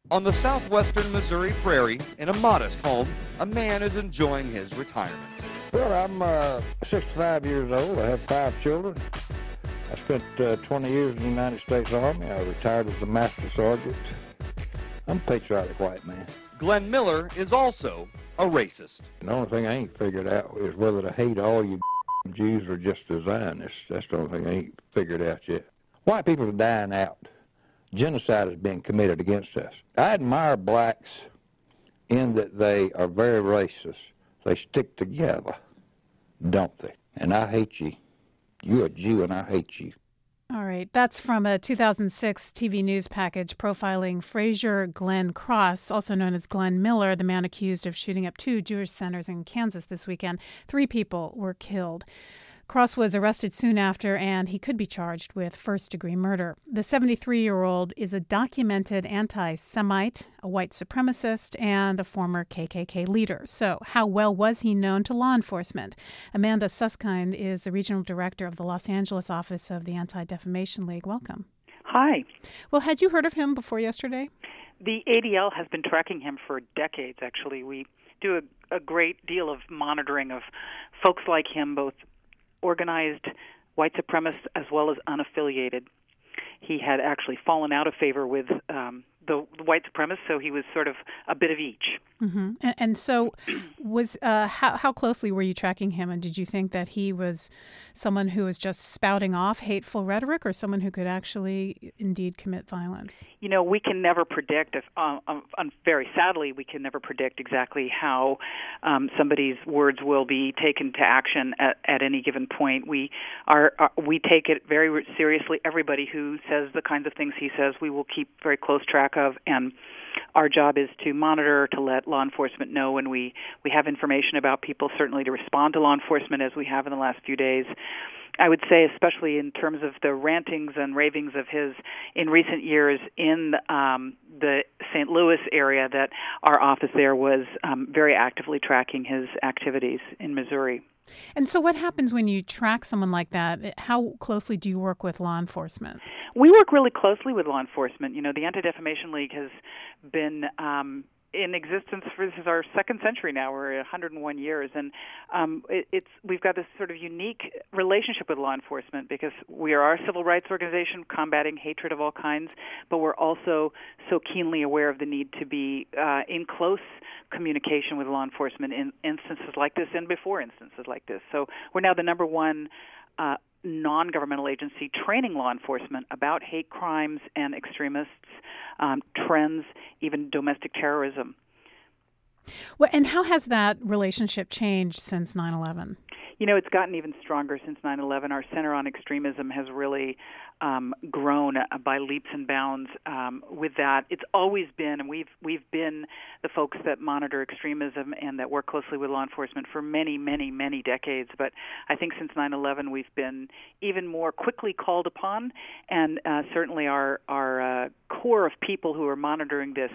On the southwestern Missouri prairie, in a modest home, a man is enjoying his retirement. Well, I'm 65 years old. I have 5 children. I spent 20 years in the United States Army. I retired as a master sergeant. I'm a patriotic white man. Glenn Miller is also a racist. The only thing I ain't figured out is whether to hate all you Jews or just the Zionists. That's the only thing I ain't figured out yet. White people are dying out. Genocide is being committed against us. I admire blacks in that they are very racist. They stick together, don't they? And I hate you. You're a Jew and I hate you. All right. That's from a 2006 TV news package profiling Frazier Glenn Cross, also known as Glenn Miller, the man accused of shooting up 2 Jewish centers in Kansas this weekend. 3 people were killed. Cross was arrested soon after, and he could be charged with first-degree murder. The 73-year-old is a documented anti-Semite, a white supremacist, and a former KKK leader. So how well was he known to law enforcement? Amanda Susskind is the regional director of the Los Angeles office of the Anti-Defamation League. Welcome. Hi. Well, had you heard of him before yesterday? The ADL has been tracking him for decades, actually. We do a great deal of monitoring of folks like him, both organized white supremacists as well as unaffiliated. He had actually fallen out of favor with the white supremacists, so he was sort of a bit of each. Mm-hmm. And so was how closely were you tracking him, and did you think that he was someone who was just spouting off hateful rhetoric or someone who could actually indeed commit violence? You know, we can never predict, very sadly, we can never predict exactly how somebody's words will be taken to action at any given point. We take it very seriously. Everybody who says the kinds of things he says, we will keep very close track of, and our job is to monitor, to let law enforcement know when we have information about people, certainly to respond to law enforcement as we have in the last few days. I would say, especially in terms of the rantings and ravings of his in recent years in the St. Louis area, that our office there was very actively tracking his activities in Missouri. And so what happens when you track someone like that? How closely do you work with law enforcement? We work really closely with law enforcement. You know, the Anti-Defamation League has been in existence for, this is our second century now. We're 101 years, and we've got this sort of unique relationship with law enforcement because we are a civil rights organization combating hatred of all kinds, but we're also so keenly aware of the need to be in close communication with law enforcement in instances like this and before instances like this. So we're now the number one non-governmental agency training law enforcement about hate crimes and extremists, trends, even domestic terrorism. Well, and how has that relationship changed since 9/11? You know, it's gotten even stronger since 9/11. Our Center on Extremism has really grown by leaps and bounds with that. It's always been, and we've been the folks that monitor extremism and that work closely with law enforcement for many, many, many decades. But I think since 9/11, we've been even more quickly called upon, and certainly our core of people who are monitoring this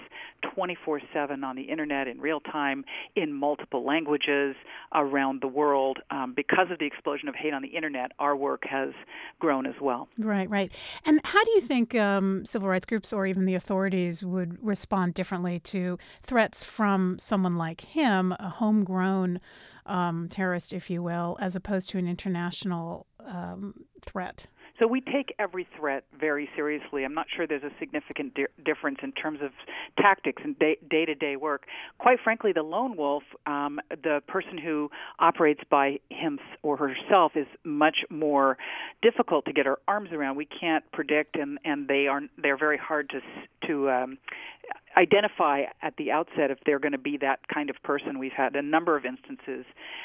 24/7 on the internet in real time in multiple languages around the world. Because of the explosion of hate on the internet, our work has grown as well. Right. And how do you think civil rights groups or even the authorities would respond differently to threats from someone like him, a homegrown terrorist, if you will, as opposed to an international threat? So we take every threat very seriously. I'm not sure there's a significant difference in terms of tactics and day-to-day work. Quite frankly, the lone wolf, the person who operates by him or herself, is much more difficult to get our arms around. We can't predict, and they're very hard to identify at the outset if they're going to be that kind of person. We've had a number of instances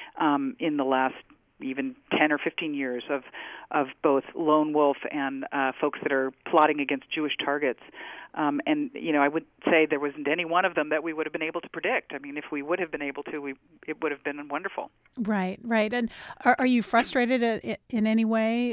in the last even 10 or 15 years of both lone wolf and folks that are plotting against Jewish targets. And, you know, I would say there wasn't any one of them that we would have been able to predict. I mean, if we would have been able to, it would have been wonderful. Right. And are you frustrated in any way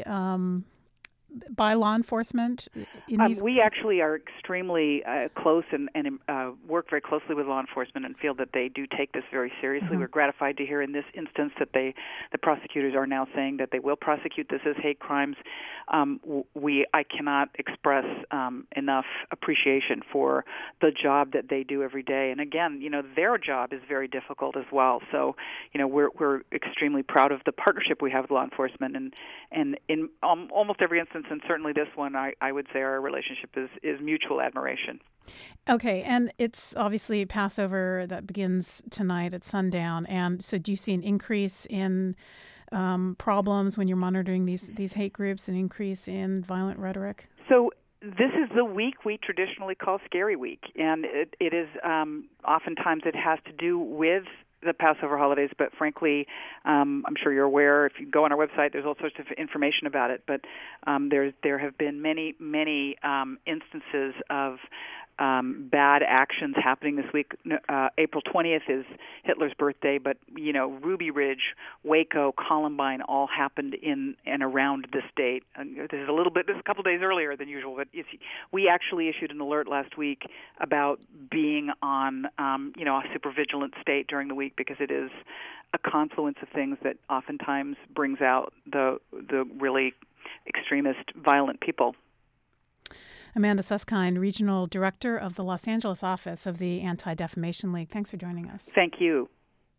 by law enforcement? We actually are extremely close and work very closely with law enforcement and feel that they do take this very seriously. Mm-hmm. We're gratified to hear in this instance that the prosecutors are now saying that they will prosecute this as hate crimes. I cannot express enough appreciation for the job that they do every day. And again, their job is very difficult as well. So, we're extremely proud of the partnership we have with law enforcement, and in almost every instance, and certainly this one, I would say our relationship is mutual admiration. Okay, and it's obviously Passover that begins tonight at sundown, and so do you see an increase in problems when you're monitoring these hate groups, an increase in violent rhetoric? So this is the week we traditionally call Scary Week, and it is oftentimes it has to do with the Passover holidays, but frankly, I'm sure you're aware, if you go on our website, there's all sorts of information about it, but there have been many instances of bad actions happening this week. April 20th is Hitler's birthday, but Ruby Ridge, Waco, Columbine all happened in and around this date. This is a couple days earlier than usual, but we actually issued an alert last week about being on a super vigilant state during the week, because it is a confluence of things that oftentimes brings out the really extremist, violent people. Amanda Susskind, Regional Director of the Los Angeles office of the Anti-Defamation League. Thanks for joining us. Thank you.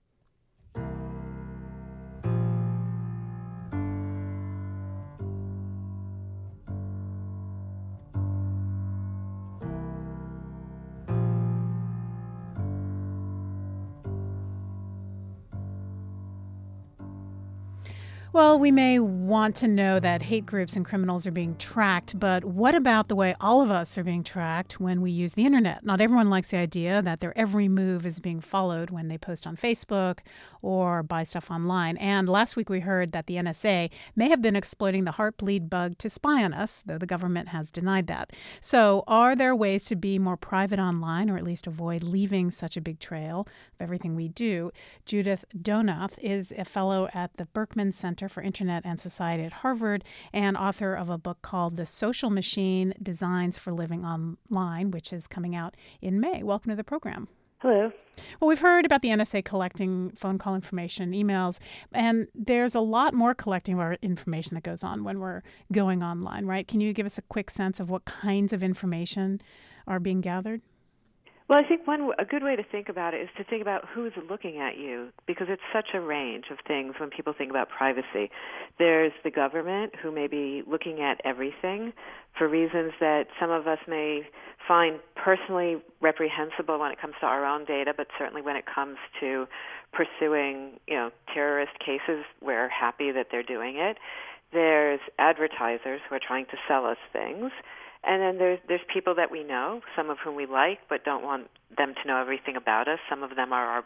Well, we may want to know that hate groups and criminals are being tracked, but what about the way all of us are being tracked when we use the internet? Not everyone likes the idea that their every move is being followed when they post on Facebook or buy stuff online. And last week we heard that the NSA may have been exploiting the Heartbleed bug to spy on us, though the government has denied that. So are there ways to be more private online, or at least avoid leaving such a big trail of everything we do? Judith Donath is a fellow at the Berkman Center for Internet and Society at Harvard and author of a book called The Social Machine: Designs for Living Online, which is coming out in May. Welcome to the program. Hello. Well, we've heard about the NSA collecting phone call information, emails, and there's a lot more collecting of our information that goes on when we're going online, right? Can you give us a quick sense of what kinds of information are being gathered? Well, I think a good way to think about it is to think about who's looking at you, because it's such a range of things when people think about privacy. There's the government, who may be looking at everything for reasons that some of us may find personally reprehensible when it comes to our own data, but certainly when it comes to pursuing, terrorist cases, we're happy that they're doing it. There's advertisers who are trying to sell us things. And then there's people that we know, some of whom we like, but don't want them to know everything about us. Some of them are our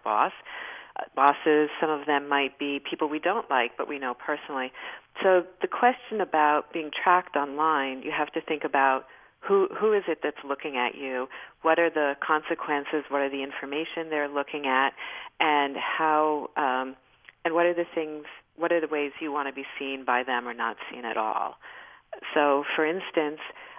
bosses. Some of them might be people we don't like, but we know personally. So the question about being tracked online, you have to think about who is it that's looking at you, what are the consequences, what are the information they're looking at, and how and what are the ways you want to be seen by them or not seen at all. So, for instance,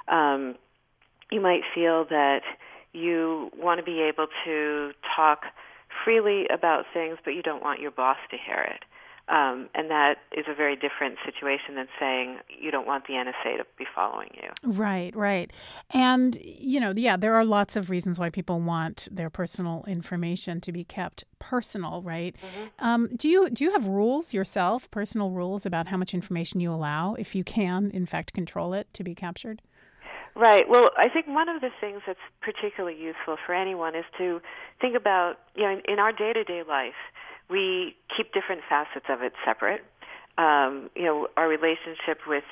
you might feel that you want to be able to talk freely about things, but you don't want your boss to hear it. And that is a very different situation than saying you don't want the NSA to be following you. Right. And, there are lots of reasons why people want their personal information to be kept personal, right? Mm-hmm. Do you have rules yourself, personal rules about how much information you allow, if you can, in fact, control it to be captured? Right. Well, I think one of the things that's particularly useful for anyone is to think about, in our day-to-day life, we keep different facets of it separate. Our relationship with,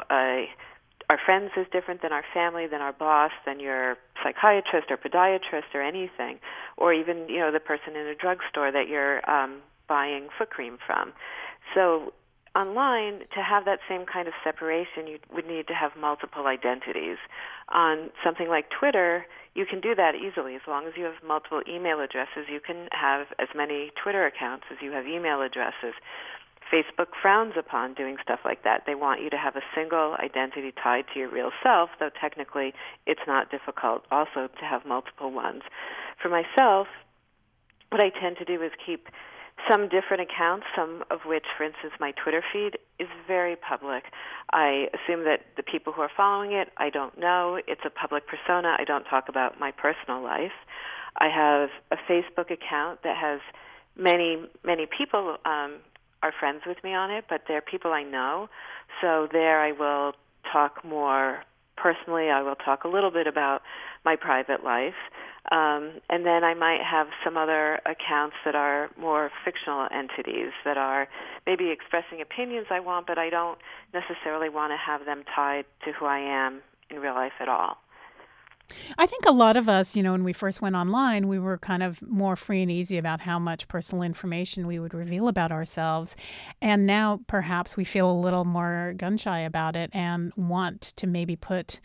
our friends is different than our family, than our boss, than your psychiatrist or podiatrist or anything, or even, the person in a drugstore that you're buying foot cream from. So online, to have that same kind of separation, you would need to have multiple identities. On something like Twitter, you can do that easily. As long as you have multiple email addresses, you can have as many Twitter accounts as you have email addresses. Facebook frowns upon doing stuff like that. They want you to have a single identity tied to your real self, though technically it's not difficult also to have multiple ones. For myself, what I tend to do is keep some different accounts, some of which, for instance, my Twitter feed is very public. I assume that the people who are following it, I don't know. It's a public persona. I don't talk about my personal life. I have a Facebook account that has many people are friends with me on it, but they're people I know. So there I will talk more personally. I will talk a little bit about my private life. And then I might have some other accounts that are more fictional entities that are maybe expressing opinions I want, but I don't necessarily want to have them tied to who I am in real life at all. I think a lot of us, when we first went online, we were kind of more free and easy about how much personal information we would reveal about ourselves. And now perhaps we feel a little more gun-shy about it and want to maybe put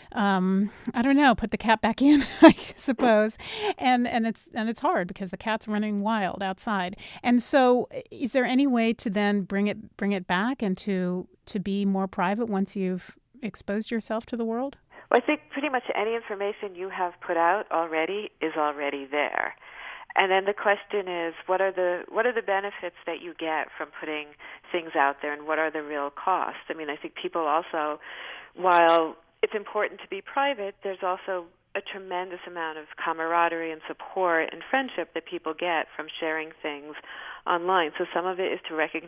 the cat back in, I suppose. And it's hard because the cat's running wild outside. And so is there any way to then bring it back and to be more private once you've exposed yourself to the world? Well, I think pretty much any information you have put out already is already there. And then the question is, what are the benefits that you get from putting things out there, and what are the real costs? I mean, I think people also, while it's important to be private, there's also a tremendous amount of camaraderie and support and friendship that people get from sharing things online. So some of it is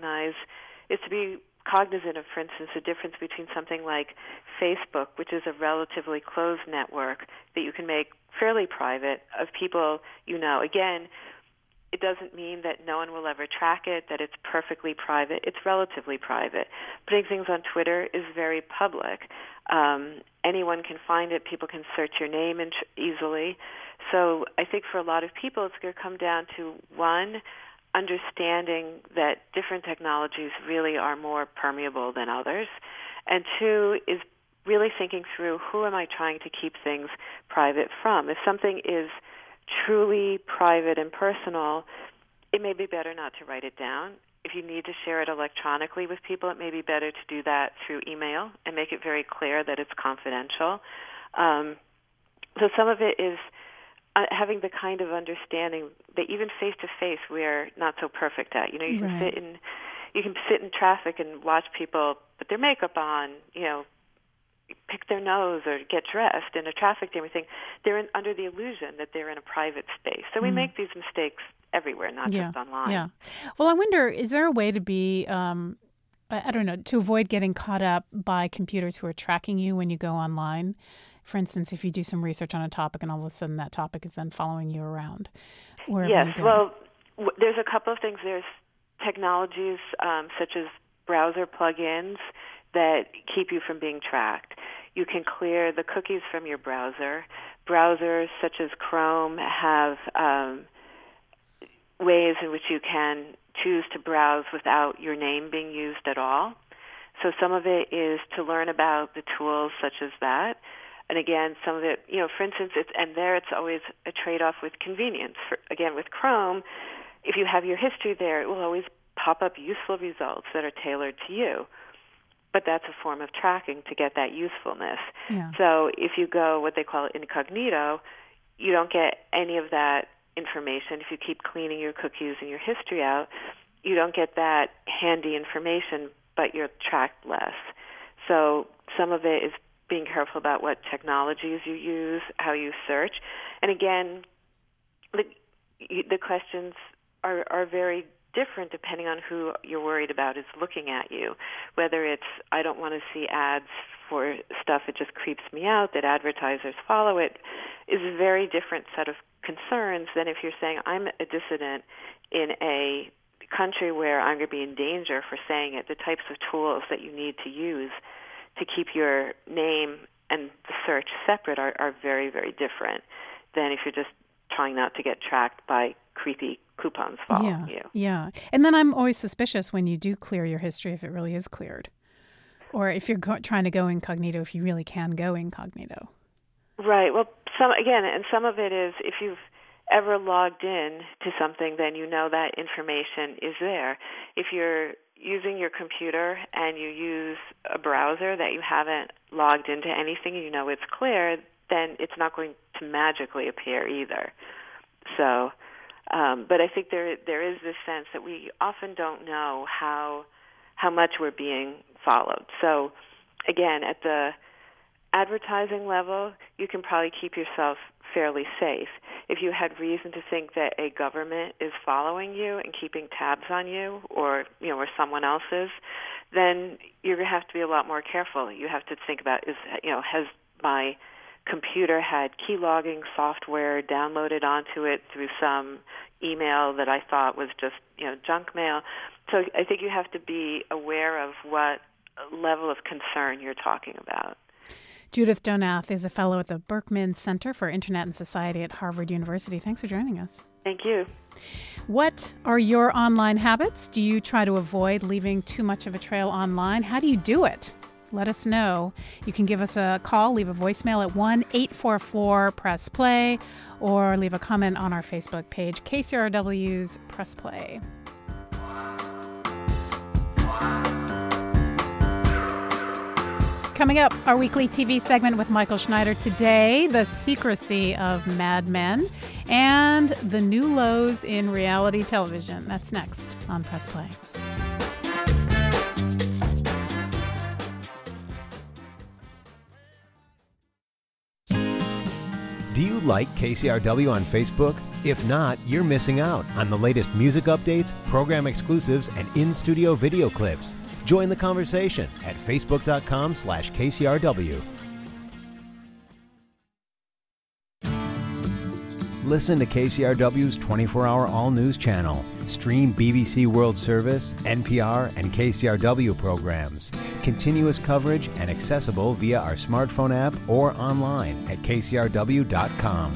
to be cognizant of, for instance, the difference between something like Facebook, which is a relatively closed network that you can make fairly private of people you know. Again, it doesn't mean that no one will ever track it, that it's perfectly private. It's relatively private. Putting things on Twitter is very public. Anyone can find it. People can search your name easily. So I think for a lot of people, it's going to come down to, one, understanding that different technologies really are more permeable than others, and two is really thinking through, who am I trying to keep things private from? If something is truly private and personal, it may be better not to write it down. If you need to share it electronically with people, it may be better to do that through email and make it very clear that it's confidential. So some of it is having the kind of understanding that even face-to-face we're not so perfect at. You can sit in traffic and watch people put their makeup on, pick their nose or get dressed in a traffic jam. They're under the illusion that they're in a private space. So we make these mistakes everywhere, not just online. Yeah. Well, I wonder, is there a way to be, to avoid getting caught up by computers who are tracking you when you go online? For instance, if you do some research on a topic and all of a sudden that topic is then following you around. Yes, well, there's a couple of things. There's technologies such as browser plugins that keep you from being tracked. You can clear the cookies from your browser. Browsers such as Chrome have ways in which you can choose to browse without your name being used at all. So some of it is to learn about the tools such as that. And again, some of it, for instance, it's always a trade-off with convenience. Again, with Chrome, if you have your history there, it will always pop up useful results that are tailored to you. But that's a form of tracking to get that usefulness. Yeah. So if you go what they call incognito, you don't get any of that information. If you keep cleaning your cookies and your history out, you don't get that handy information, but you're tracked less. So some of it is being careful about what technologies you use, how you search. And again, the questions are very different depending on who you're worried about is looking at you. Whether it's, I don't want to see ads for stuff, it just creeps me out, that advertisers follow it, is a very different set of concerns than if you're saying, I'm a dissident in a country where I'm going to be in danger for saying it. The types of tools that you need to use to keep your name and the search separate are very, very different than if you're just trying not to get tracked by creepy coupons following you. Yeah. And then I'm always suspicious when you do clear your history, if it really is cleared. Or if you're trying to go incognito, if you really can go incognito. Right. Well, some of it is if you've ever logged in to something, then you know that information is there. If you're using your computer and you use a browser that you haven't logged into anything and you know it's clear, then it's not going to magically appear either. So But I think there is this sense that we often don't know how much we're being followed. So, again, at the advertising level, you can probably keep yourself fairly safe. If you had reason to think that a government is following you and keeping tabs on you, or someone else is, then you're going to have to be a lot more careful. You have to think about, has my computer had key logging software downloaded onto it through some email that I thought was just, junk mail. So I think you have to be aware of what level of concern you're talking about. Judith Donath is a fellow at the Berkman Center for Internet and Society at Harvard University. Thanks for joining us. Thank you. What are your online habits? Do you try to avoid leaving too much of a trail online? How do you do it? Let us know. You can give us a call, leave a voicemail at 1-844-PRESS-PLAY, or leave a comment on our Facebook page, KCRW's Press Play. Coming up, our weekly TV segment with Michael Schneider. Today, the secrecy of Mad Men and the new lows in reality television. That's next on Press Play. Do you like KCRW on Facebook? If not, you're missing out on the latest music updates, program exclusives, and in-studio video clips. Join the conversation at facebook.com/KCRW. Listen to KCRW's 24-hour all-news channel. Stream BBC World Service, NPR, and KCRW programs. Continuous coverage and accessible via our smartphone app or online at KCRW.com.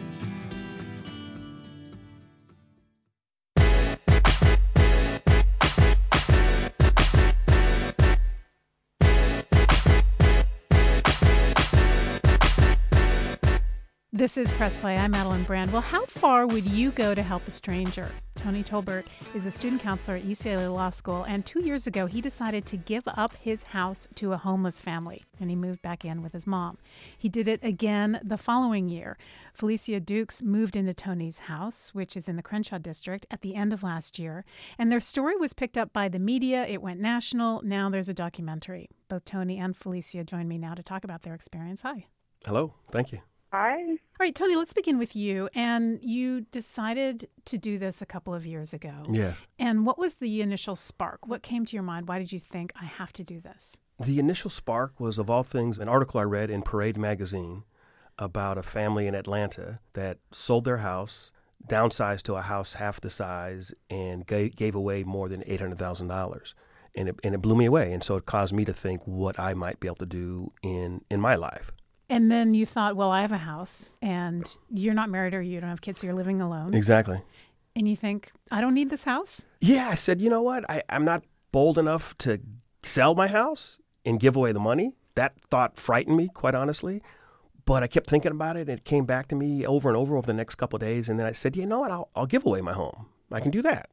This is Press Play. I'm Madeline Brand. Well, how far would you go to help a stranger? Tony Tolbert is a student counselor at UCLA Law School, and 2 years ago, he decided to give up his house to a homeless family, and he moved back in with his mom. He did it again the following year. Felicia Dukes moved into Tony's house, which is in the Crenshaw district, at the end of last year, and their story was picked up by the media. It went national. Now there's a documentary. Both Tony and Felicia join me now to talk about their experience. Hi. Hello. Thank you. Hi. All right, Tony, let's begin with you. And you decided to do this a couple of years ago. Yes. And what was the initial spark? What came to your mind? Why did you think, I have to do this? The initial spark was, of all things, an article I read in Parade magazine about a family in Atlanta that sold their house, downsized to a house half the size, and gave away more than $800,000. And it blew me away. And so it caused me to think what I might be able to do in my life. And then you thought, well, I have a house, and you're not married or you don't have kids, so you're living alone. Exactly. And you think, I don't need this house? Yeah, I said, you know what? I'm not bold enough to sell my house and give away the money. That thought frightened me, quite honestly. But I kept thinking about it, and it came back to me over and over the next couple of days. And then I said, you know what? I'll give away my home. I can do that.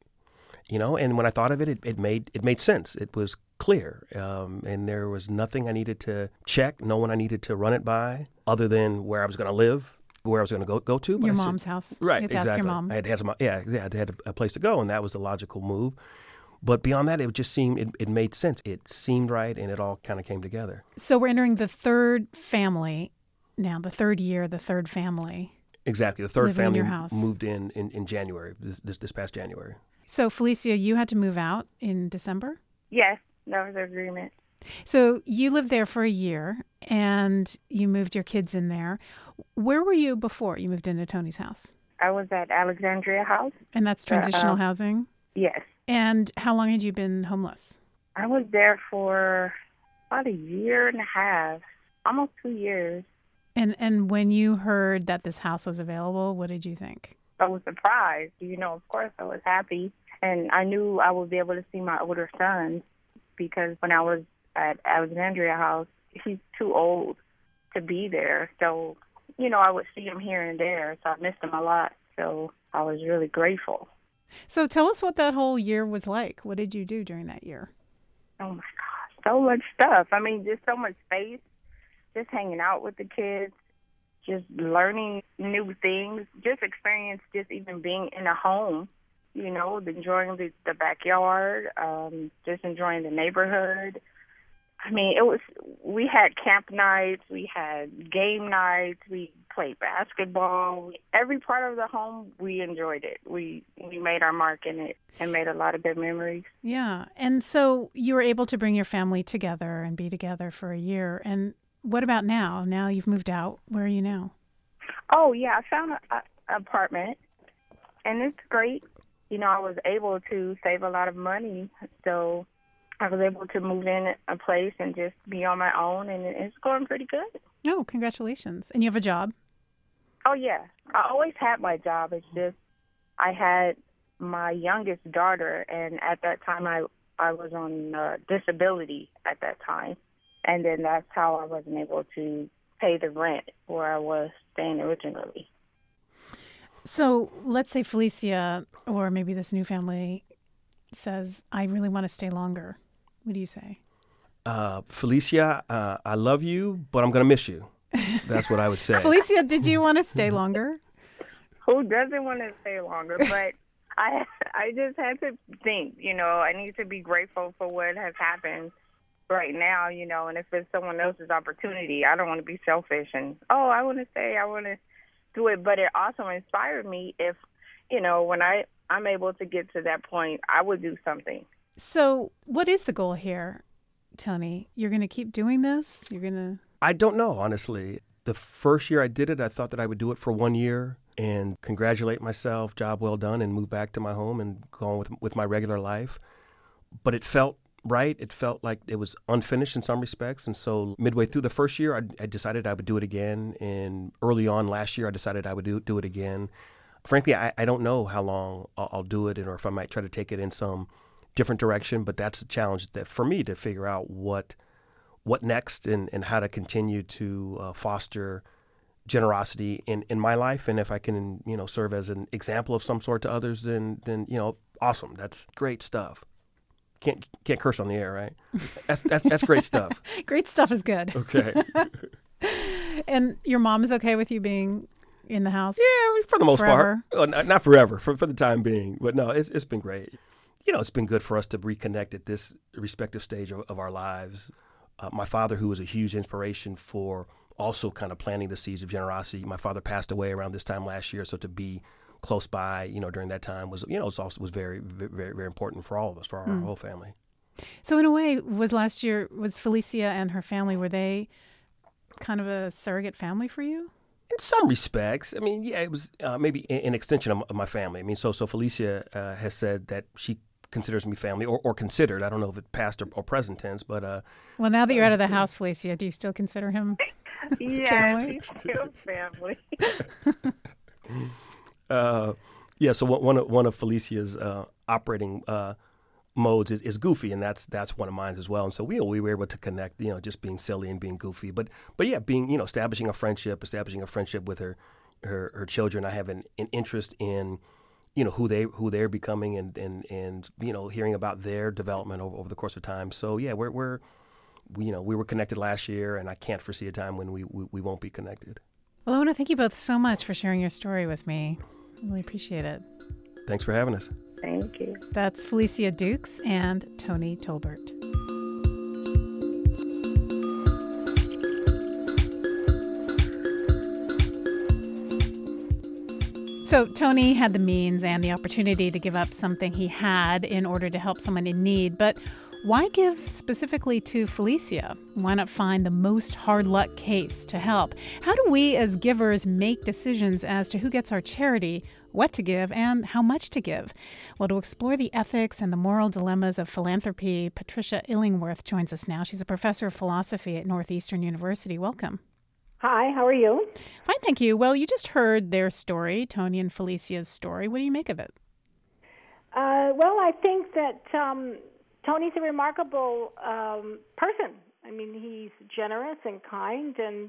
And when I thought of it, it made sense. It was clear, and there was nothing I needed to check, no one I needed to run it by, other than where I was going to live, where I was going to go to. But your mom's house. Right, you had to exactly. ask your mom. I had to have a place to go, and that was the logical move. But beyond that, it just seemed, it made sense. It seemed right, and it all kind of came together. So we're entering the third family now, the third year, the third family. Exactly. The third family in your house. Moved in January, this past January. So, Felicia, you had to move out in December? Yes, that was the agreement. So you lived there for a year, and you moved your kids in there. Where were you before you moved into Tony's house? I was at Alexandria House. And that's transitional housing? Yes. And how long had you been homeless? I was there for about a year and a half, almost 2 years. And when you heard that this house was available, what did you think? I was surprised. Of course, I was happy. And I knew I would be able to see my older son because when I was at Alexandria House, he's too old to be there. So, I would see him here and there. So I missed him a lot. So I was really grateful. So tell us what that whole year was like. What did you do during that year? Oh, my gosh. So much stuff. Just so much space, just hanging out with the kids. just learning new things, just experience just even being in a home, you know, enjoying the backyard, just enjoying the neighborhood. I mean, we had camp nights, we had game nights, we played basketball. Every part of the home, we enjoyed it. We made our mark in it and made a lot of good memories. Yeah. And so you were able to bring your family together and be together for a year. And what about now? Now you've moved out. Where are you now? Oh, yeah, I found an apartment, and it's great. You know, I was able to save a lot of money, so I was able to move in a place and just be on my own, and it's going pretty good. Oh, congratulations. And you have a job? Oh, yeah. I always had my job. It's just I had my youngest daughter, and at that time I was on disability at that time, and then that's how I wasn't able to pay the rent where I was staying originally. So let's say Felicia, or maybe this new family, says, I really want to stay longer. What do you say? Felicia, I love you, but I'm going to miss you. That's what I would say. Felicia, did you want to stay longer? Who doesn't want to stay longer? But I just had to think, you know, I need to be grateful for what has happened right now, you know, and if it's someone else's opportunity, I don't want to be selfish and, I want to stay, I want to do it. But it also inspired me if, you know, when I'm able to get to that point, I would do something. So what is the goal here, Tony? You're going to keep doing this? I don't know, honestly. The first year I did it, I thought that I would do it for 1 year and congratulate myself, job well done, and move back to my home and go on with my regular life. But it felt right. It felt like it was unfinished in some respects. And so midway through the first year, I decided I would do it again. And early on last year, I decided I would do it again. Frankly, I don't know how long I'll do it or if I might try to take it in some different direction. But that's a challenge that for me to figure out what next and how to continue to foster generosity in my life. And if I can, you know, serve as an example of some sort to others, then you know, awesome. That's great stuff. Can't curse on the air, right? That's great stuff. Great stuff is good. Okay. And your mom is okay with you being in the house? Yeah, for the most forever? part. Not forever, for the time being. But no, it's been great. You know, it's been good for us to reconnect at this respective stage of our lives. My father, who was a huge inspiration for also kind of planting the seeds of generosity, my father passed away around this time last year, so to be close by, you know, during that time was very, very, very important for all of us, for our whole family. So in a way, was Felicia and her family, were they kind of a surrogate family for you? In some respects. I mean, yeah, it was maybe an extension of my family. I mean, so Felicia has said that she considers me family, or considered. I don't know if it's past or present tense, but... well, now that you're out of the house, Felicia, do you still consider him family? Yes, he's still family. So one of Felicia's operating modes is goofy, and that's one of mine as well. And so we were able to connect, you know, just being silly and being goofy, but yeah, being, you know, establishing a friendship with her children. I have an interest in, you know, who they're becoming and you know, hearing about their development over the course of time. So yeah, we were connected last year, and I can't foresee a time when we won't be connected. Well, I want to thank you both so much for sharing your story with me. I really appreciate it. Thanks for having us. Thank you. That's Felicia Dukes and Tony Tolbert. So Tony had the means and the opportunity to give up something he had in order to help someone in need, but why give specifically to Felicia? Why not find the most hard luck case to help? How do we as givers make decisions as to who gets our charity, what to give, and how much to give? Well, to explore the ethics and the moral dilemmas of philanthropy, Patricia Illingworth joins us now. She's a professor of philosophy at Northeastern University. Welcome. Hi, how are you? Fine, thank you. Well, you just heard their story, Tony and Felicia's story. What do you make of it? Well, I think that Tony's a remarkable person. I mean, he's generous and kind, and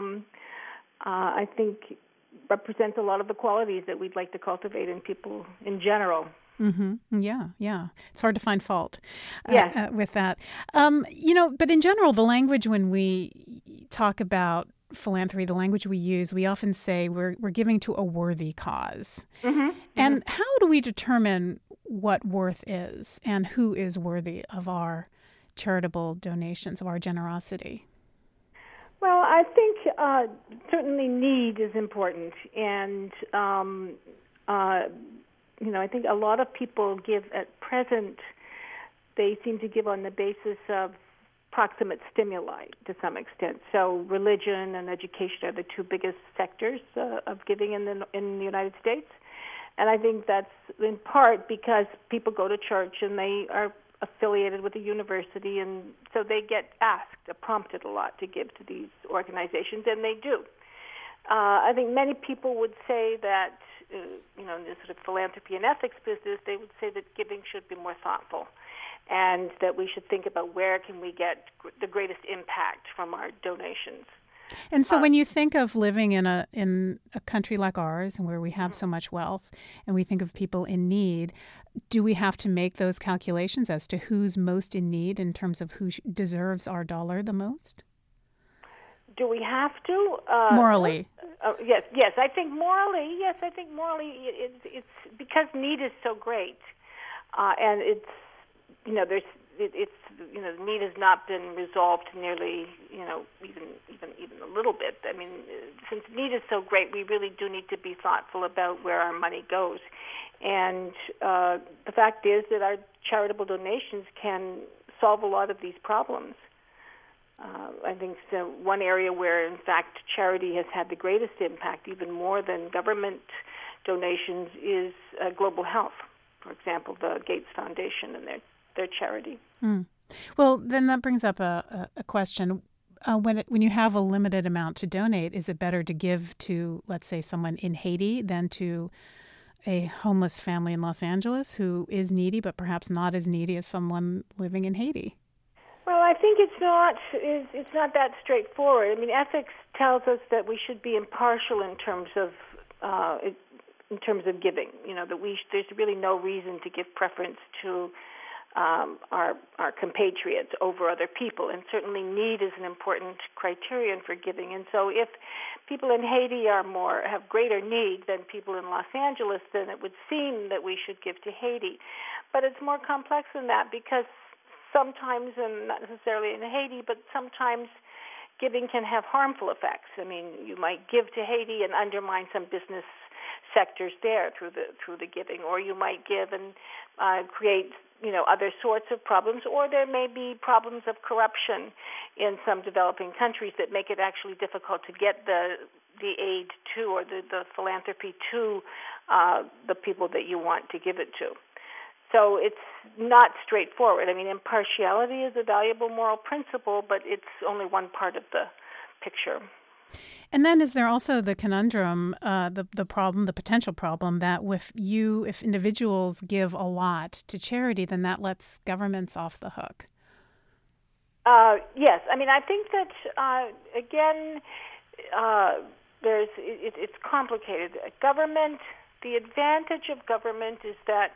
I think represents a lot of the qualities that we'd like to cultivate in people in general. Mm-hmm. Yeah. It's hard to find fault yes. With that. But in general, the language when we talk about philanthropy, the language we use, we often say we're giving to a worthy cause. Mm-hmm. And how do we determine what worth is and who is worthy of our charitable donations, of our generosity? Well, I think certainly need is important, and I think a lot of people give at present. They seem to give on the basis of proximate stimuli to some extent. So religion and education are the two biggest sectors of giving in the United States, and I think that's in part because people go to church and they are affiliated with a university, and so they get prompted a lot to give to these organizations, and they do. I think many people would say that, in this sort of philanthropy and ethics business, they would say that giving should be more thoughtful, and that we should think about where can we get the greatest impact from our donations. And so when you think of living in a country like ours, and where we have so much wealth, and we think of people in need, do we have to make those calculations as to who's most in need in terms of who deserves our dollar the most? Do we have to? Morally. Yes. I think morally, it's because need is so great, and it's need has not been resolved nearly, even a little bit. I mean, since need is so great, we really do need to be thoughtful about where our money goes. And the fact is that our charitable donations can solve a lot of these problems. I think one area where, in fact, charity has had the greatest impact, even more than government donations, is global health. For example, the Gates Foundation and their charity. Well, then that brings up a question. When you have a limited amount to donate, is it better to give to, let's say, someone in Haiti than to a homeless family in Los Angeles who is needy, but perhaps not as needy as someone living in Haiti? Well, I think it's not that straightforward. I mean, ethics tells us that we should be impartial in terms of giving. That there's really no reason to give preference to our compatriots over other people, and certainly need is an important criterion for giving. And so, if people in Haiti have greater need than people in Los Angeles, then it would seem that we should give to Haiti. But it's more complex than that, because sometimes, and not necessarily in Haiti, but sometimes giving can have harmful effects. I mean, you might give to Haiti and undermine some business sectors there through the giving, or you might give and create other sorts of problems, or there may be problems of corruption in some developing countries that make it actually difficult to get the aid to, or the philanthropy to the people that you want to give it to. So it's not straightforward. I mean, impartiality is a valuable moral principle, but it's only one part of the picture. And then is there also the conundrum, the problem, the potential problem that if individuals give a lot to charity, then that lets governments off the hook? Yes. I mean, I think that, again, it's complicated. The advantage of government is that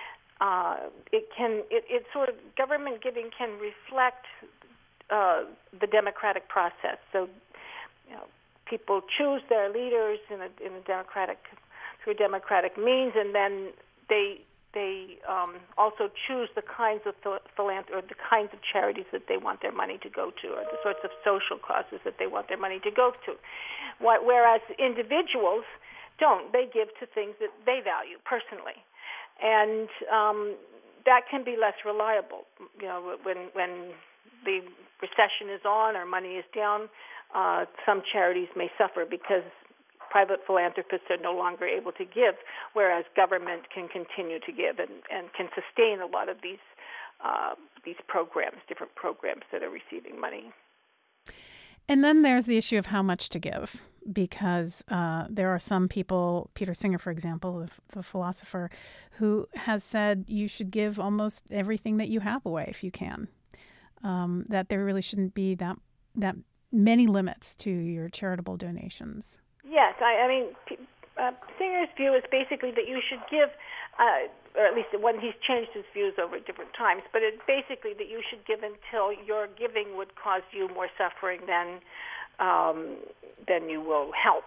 government giving can reflect the democratic process. So, people choose their leaders through democratic means, and then they also choose the kinds of philanthropy or the kinds of charities that they want their money to go to, or the sorts of social causes that they want their money to go to. Whereas individuals don't; they give to things that they value personally. And that can be less reliable. When the recession is on or money is down, some charities may suffer because private philanthropists are no longer able to give, whereas government can continue to give and can sustain a lot of these programs, different programs that are receiving money. And then there's the issue of how much to give, because there are some people, Peter Singer, for example, the philosopher, who has said you should give almost everything that you have away if you can, that there really shouldn't be that many limits to your charitable donations. Yes, I mean, Singer's view is basically that you should give, or at least when he's changed his views over different times, but it's basically that you should give until your giving would cause you more suffering than then you will help.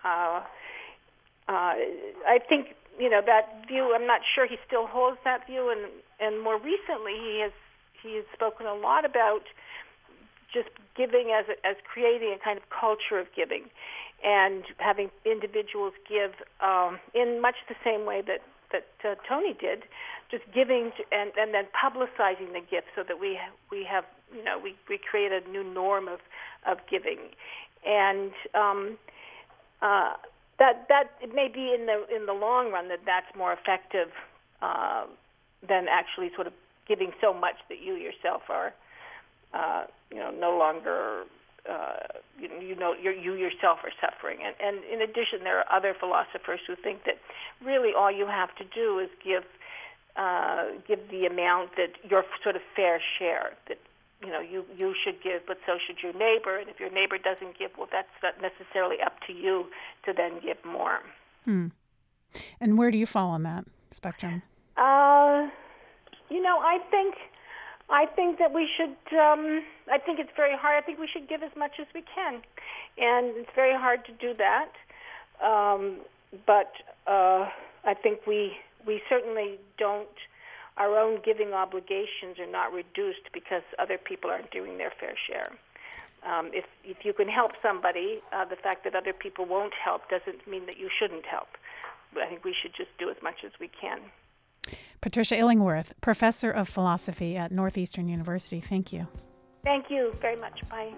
I think, that view, I'm not sure he still holds that view, and more recently he has spoken a lot about just giving as creating a kind of culture of giving and having individuals give in much the same way that Tony did, just giving and then publicizing the gift so that we have, we create a new norm of giving. And that it may be in the long run that's more effective than actually sort of giving so much that you yourself are no longer you yourself are suffering. And in addition, there are other philosophers who think that really all you have to do is give the amount that your sort of fair share, that you should give, but so should your neighbor. And if your neighbor doesn't give, well, that's not necessarily up to you to then give more. And where do you fall on that spectrum? I think that we should. I think it's very hard. I think we should give as much as we can, and it's very hard to do that. But I think we certainly don't. Our own giving obligations are not reduced because other people aren't doing their fair share. If you can help somebody, the fact that other people won't help doesn't mean that you shouldn't help. But I think we should just do as much as we can. Patricia Illingworth, Professor of Philosophy at Northeastern University. Thank you. Thank you very much. Bye.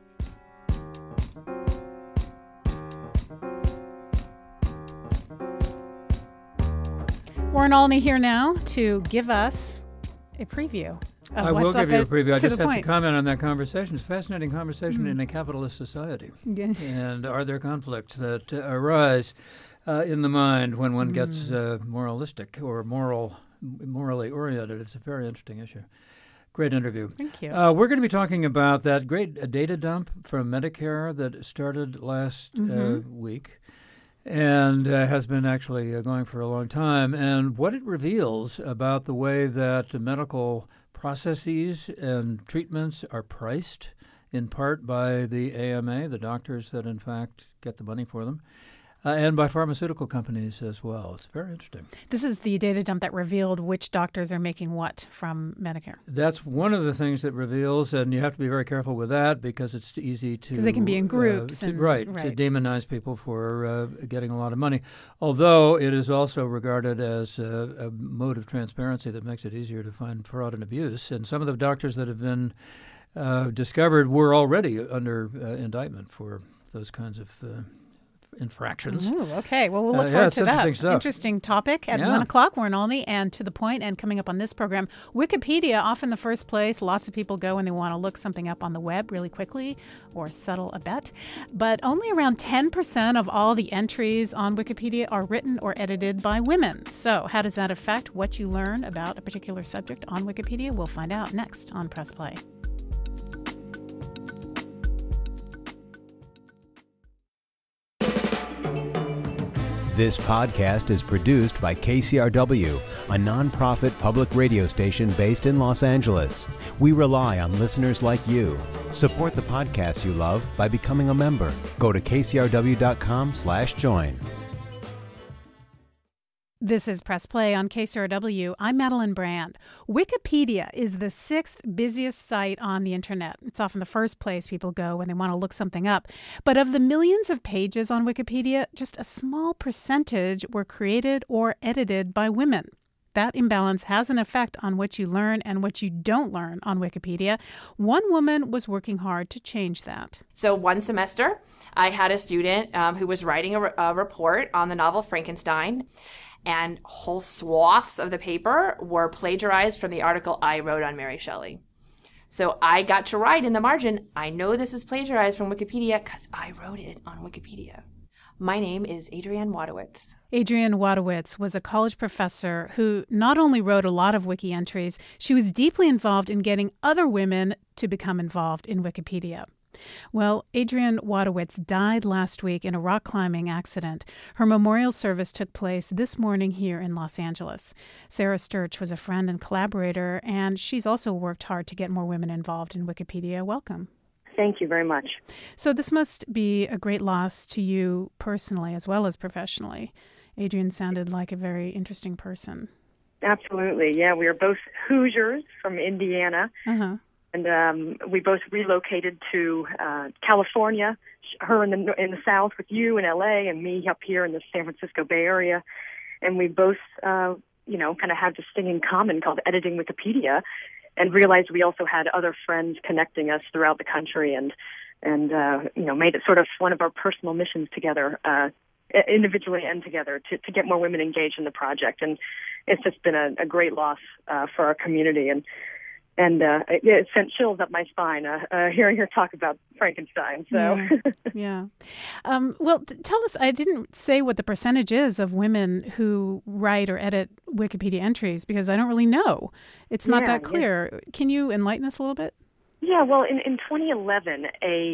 Warren Olney here now to give us a preview of I what's will give up you a preview. I to just the have to point. comment on that conversation. It's a fascinating conversation in a capitalist society. Yeah. And are there conflicts that arise in the mind when one gets moralistic or morally oriented? It's a very interesting issue. Great interview. Thank you. We're going to be talking about that great data dump from Medicare that started last week and has been actually going for a long time, and what it reveals about the way that medical processes and treatments are priced, in part by the AMA, the doctors that in fact get the money for them, and by pharmaceutical companies as well. It's very interesting. This is the data dump that revealed which doctors are making what from Medicare. That's one of the things that reveals, and you have to be very careful with that because it's easy to... Because they can be in groups. To demonize people for getting a lot of money. Although it is also regarded as a mode of transparency that makes it easier to find fraud and abuse. And some of the doctors that have been discovered were already under indictment for those kinds of infractions. Ooh, okay. Well, we'll look forward to that. Interesting topic at 1 o'clock. Warren Olney, and to the point, and coming up on this program, Wikipedia, often the first place lots of people go when they want to look something up on the web really quickly or settle a bet. But only around 10% of all the entries on Wikipedia are written or edited by women. So how does that affect what you learn about a particular subject on Wikipedia? We'll find out next on Press Play. This podcast is produced by KCRW, a nonprofit public radio station based in Los Angeles. We rely on listeners like you. Support the podcasts you love by becoming a member. Go to kcrw.com/join. This is Press Play on KCRW. I'm Madeline Brand. Wikipedia is the 6th busiest site on the internet. It's often the first place people go when they want to look something up. But of the millions of pages on Wikipedia, just a small percentage were created or edited by women. That imbalance has an effect on what you learn and what you don't learn on Wikipedia. One woman was working hard to change that. So one semester, I had a student who was writing a report on the novel Frankenstein, and whole swaths of the paper were plagiarized from the article I wrote on Mary Shelley. So I got to write in the margin, I know this is plagiarized from Wikipedia because I wrote it on Wikipedia. My name is Adrienne Wadowitz. Adrienne Wadowitz was a college professor who not only wrote a lot of wiki entries, she was deeply involved in getting other women to become involved in Wikipedia. Well, Adrienne Wadowitz died last week in a rock climbing accident. Her memorial service took place this morning here in Los Angeles. Sarah Sturch was a friend and collaborator, and she's also worked hard to get more women involved in Wikipedia. Welcome. Thank you very much. So this must be a great loss to you personally as well as professionally. Adrienne sounded like a very interesting person. Absolutely. Yeah, we are both Hoosiers from Indiana. Uh-huh. And we both relocated to California, her in the South with you in L.A. and me up here in the San Francisco Bay Area. And we both, kind of had this thing in common called editing Wikipedia, and realized we also had other friends connecting us throughout the country, and made it sort of one of our personal missions together, individually and together, to get more women engaged in the project. And it's just been a great loss for our community, and it sent chills up my spine hearing her talk about Frankenstein. So, yeah. Tell us. I didn't say what the percentage is of women who write or edit Wikipedia entries because I don't really know. It's not that clear. Yeah. Can you enlighten us a little bit? Yeah. Well, in 2011,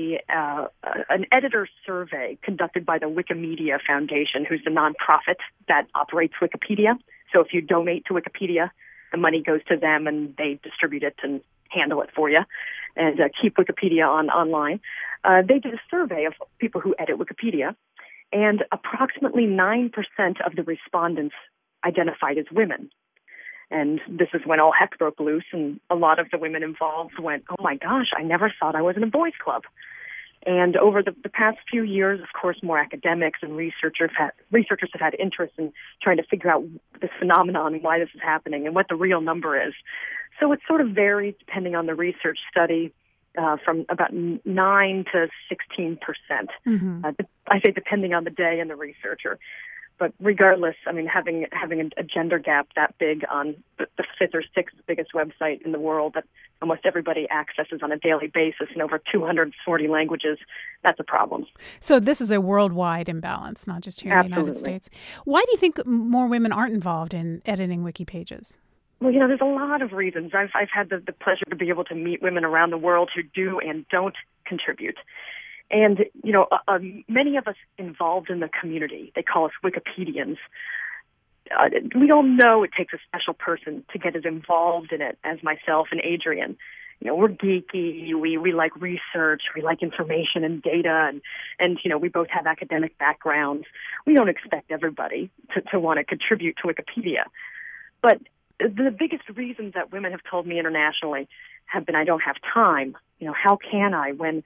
an editor survey conducted by the Wikimedia Foundation, who's the nonprofit that operates Wikipedia. So if you donate to Wikipedia, the money goes to them, and they distribute it and handle it for you and keep Wikipedia online. They did a survey of people who edit Wikipedia, and approximately 9% of the respondents identified as women. And this is when all heck broke loose, and a lot of the women involved went, oh, my gosh, I never thought I was in a boys' club. And over the past few years, of course, more academics and researchers have had interest in trying to figure out this phenomenon and why this is happening and what the real number is. So it sort of varies depending on the research study, from about 9 to 16%. Mm-hmm. I say depending on the day and the researcher. But regardless, I mean, having a gender gap that big on the fifth or sixth biggest website in the world that almost everybody accesses on a daily basis in over 240 languages, that's a problem. So this is a worldwide imbalance, not just here in the United States. Why do you think more women aren't involved in editing wiki pages? Well, there's a lot of reasons. I've had the pleasure to be able to meet women around the world who do and don't contribute. And, many of us involved in the community, they call us Wikipedians. We all know it takes a special person to get as involved in it as myself and Adrienne. We're geeky, we like research, we like information and data, and we both have academic backgrounds. We don't expect everybody to want to contribute to Wikipedia. But the biggest reasons that women have told me internationally have been, I don't have time. How can I when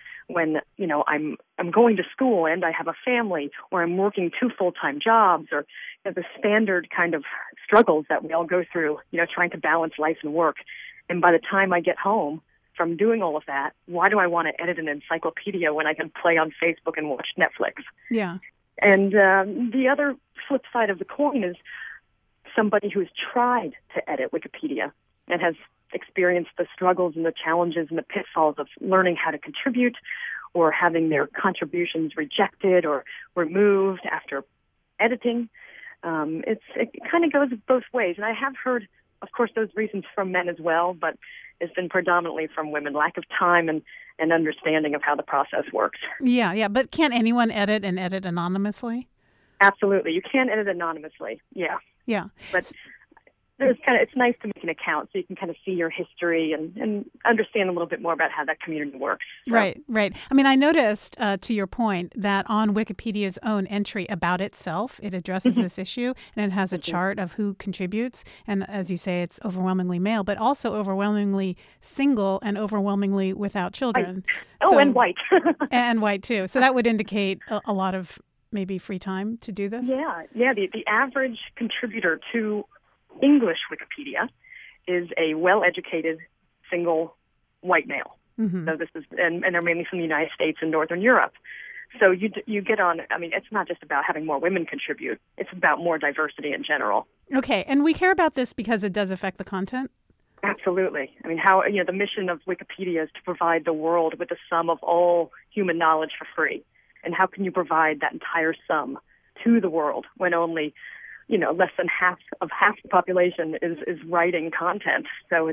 I'm going to school and I have a family, or I'm working 2 full-time jobs, or the standard kind of struggles that we all go through, trying to balance life and work. And by the time I get home from doing all of that, why do I want to edit an encyclopedia when I can play on Facebook and watch Netflix? Yeah. And the other flip side of the coin is somebody who's tried to edit Wikipedia and has experienced the struggles and the challenges and the pitfalls of learning how to contribute, or having their contributions rejected or removed after editing. It kind of goes both ways. And I have heard, of course, those reasons from men as well, but it's been predominantly from women, lack of time and understanding of how the process works. Yeah. But can't anyone edit and edit anonymously? Absolutely. You can edit anonymously. Yeah. Yeah. But it's nice to make an account so you can kind of see your history and understand a little bit more about how that community works. So. Right. I mean, I noticed, to your point, that on Wikipedia's own entry about itself, it addresses this issue, and it has a chart of who contributes. And as you say, it's overwhelmingly male, but also overwhelmingly single and overwhelmingly without children. And white. And white, too. So that would indicate a lot of maybe free time to do this? Yeah. The average contributor to English Wikipedia is a well-educated single white male. Mm-hmm. So this is, and they're mainly from the United States and Northern Europe. So you get on. I mean, it's not just about having more women contribute; it's about more diversity in general. Okay, and we care about this because it does affect the content. Absolutely. I mean, how the mission of Wikipedia is to provide the world with the sum of all human knowledge for free. And how can you provide that entire sum to the world when only less than half the population is writing content? So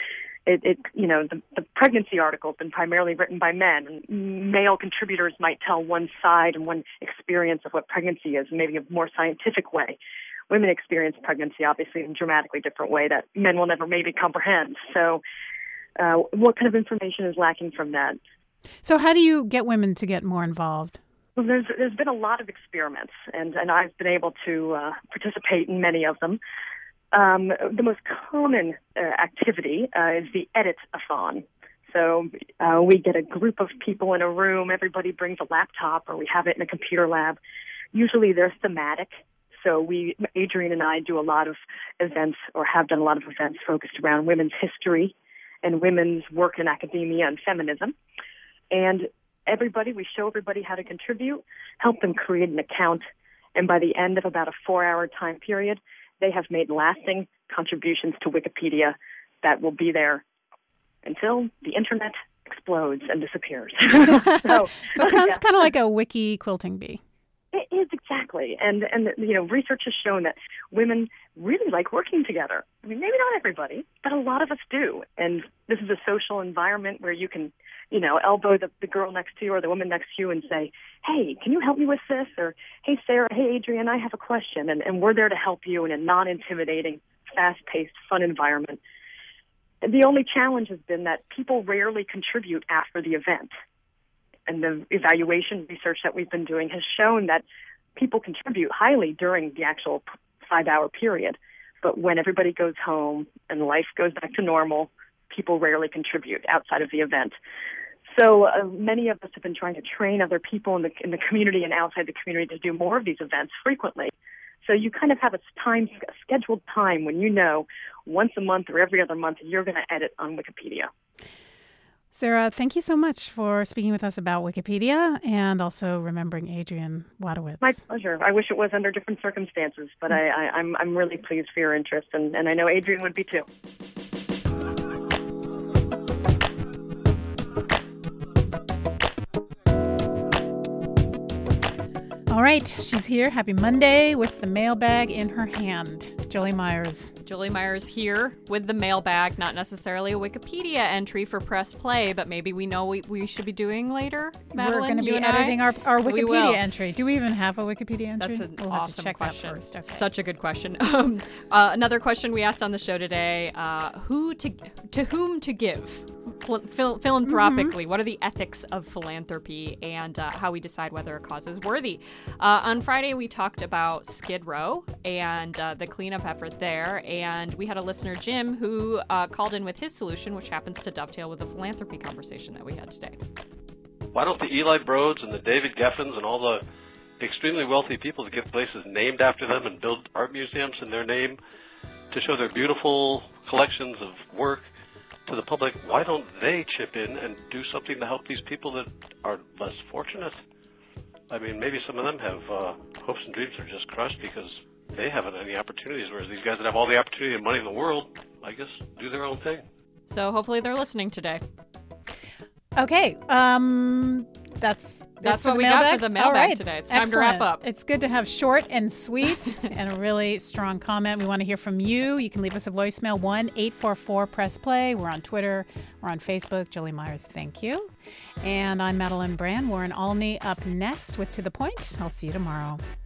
the pregnancy article has been primarily written by men, and male contributors might tell one side and one experience of what pregnancy is, maybe a more scientific way. Women experience pregnancy, obviously, in a dramatically different way that men will never maybe comprehend. So what kind of information is lacking from that? So how do you get women to get more involved? Well, there's been a lot of experiments, and I've been able to participate in many of them. The most common activity is the edit-a-thon. So we get a group of people in a room, everybody brings a laptop, or we have it in a computer lab. Usually they're thematic. So Adrienne and I do a lot of events, or have done a lot of events focused around women's history and women's work in academia and feminism. And we show everybody how to contribute, help them create an account, and by the end of about a 4-hour time period, they have made lasting contributions to Wikipedia that will be there until the internet explodes and disappears. So it sounds kind of like a wiki quilting bee. It is, exactly. And research has shown that women really like working together. I mean, maybe not everybody, but a lot of us do. And this is a social environment where you can, elbow the girl next to you or the woman next to you and say, hey, can you help me with this? Or, hey, Sarah, hey, Adrienne, I have a question. And we're there to help you in a non-intimidating, fast-paced, fun environment. And the only challenge has been that people rarely contribute after the event. And the evaluation research that we've been doing has shown that people contribute highly during the actual 5-hour period. But when everybody goes home and life goes back to normal, people rarely contribute outside of the event. So many of us have been trying to train other people in the community and outside the community to do more of these events frequently. So you kind of have a scheduled time when once a month or every other month you're going to edit on Wikipedia. Sarah, thank you so much for speaking with us about Wikipedia and also remembering Adrienne Wadowitz. My pleasure. I wish it was under different circumstances, but I'm really pleased for your interest, and I know Adrienne would be too. All right, she's here. Happy Monday with the mailbag in her hand. Jolie Myers. Jolie Myers here with the mailbag, not necessarily a Wikipedia entry for Press Play, but maybe we know what we should be doing later, Madeline. We're going to be editing our Wikipedia entry. Do we even have a Wikipedia entry? That's an we'll awesome have to check question. That first. Okay. Such a good question. Another question we asked on the show today, to whom to give? Philanthropically, Mm-hmm. What are the ethics of philanthropy and how we decide whether a cause is worthy? On Friday, we talked about Skid Row and the cleanup effort there, and we had a listener, Jim, who called in with his solution, which happens to dovetail with the philanthropy conversation that we had today. Why don't the Eli Broads and the David Geffens and all the extremely wealthy people that get places named after them and build art museums in their name to show their beautiful collections of work to the public, why don't they chip in and do something to help these people that are less fortunate? I mean, maybe some of them have hopes and dreams are just crushed because they haven't had any opportunities, whereas these guys that have all the opportunity and money in the world, I guess, do their own thing. So hopefully they're listening today. Okay, that's what we got for the mailbag today. It's time to wrap up. It's good to have short and sweet and a really strong comment. We want to hear from you. You can leave us a voicemail, 1-844-PRESS-PLAY. We're on Twitter. We're on Facebook. Jolie Myers, thank you. And I'm Madeline Brand. Warren Olney up next with To The Point. I'll see you tomorrow.